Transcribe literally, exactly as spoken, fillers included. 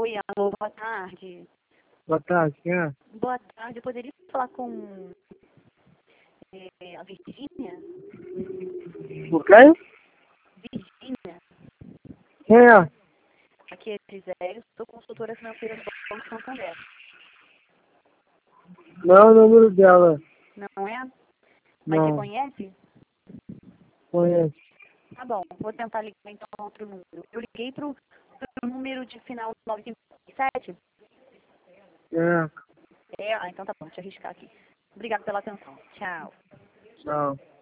Oi, alô, boa tarde. Boa tarde, quem é? Boa tarde, eu poderia falar com é, a Virgínia? O quê? Virgínia, Quem é? aqui é Gisele, sou consultora financeira do Banco Santander. Não é o número dela. Não é? Mas você Não, conhece? conheço. Tá bom, vou tentar ligar então outro número. Eu liguei pro, pro número de final nove cinco sete. É, É, ah, então tá bom, deixa eu arriscar aqui. Obrigada pela atenção. Tchau. não.